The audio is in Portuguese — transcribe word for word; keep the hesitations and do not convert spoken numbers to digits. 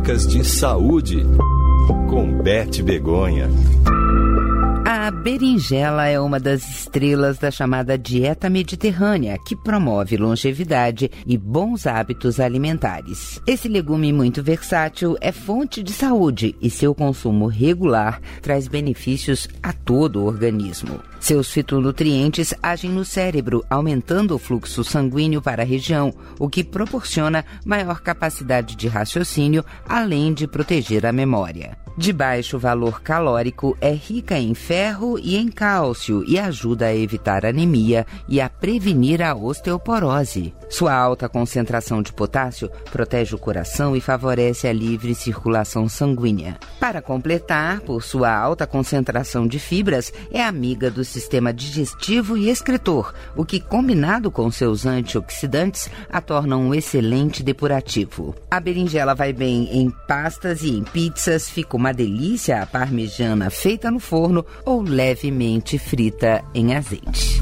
Dicas de saúde com Beth Begonha. A berinjela é uma das estrelas da chamada dieta mediterrânea, que promove longevidade e bons hábitos alimentares. Esse legume muito versátil é fonte de saúde e seu consumo regular traz benefícios a todo o organismo. Seus fitonutrientes agem no cérebro, aumentando o fluxo sanguíneo para a região, o que proporciona maior capacidade de raciocínio, além de proteger a memória. De baixo valor calórico, é rica em ferro e em cálcio e ajuda a evitar anemia e a prevenir a osteoporose. Sua alta concentração de potássio protege o coração e favorece a livre circulação sanguínea. Para completar, por sua alta concentração de fibras, é amiga do sistema digestivo e excretor, o que, combinado com seus antioxidantes, a torna um excelente depurativo. A berinjela vai bem em pastas e em pizzas, fica uma delícia a parmegiana feita no forno ou levemente frita em azeite.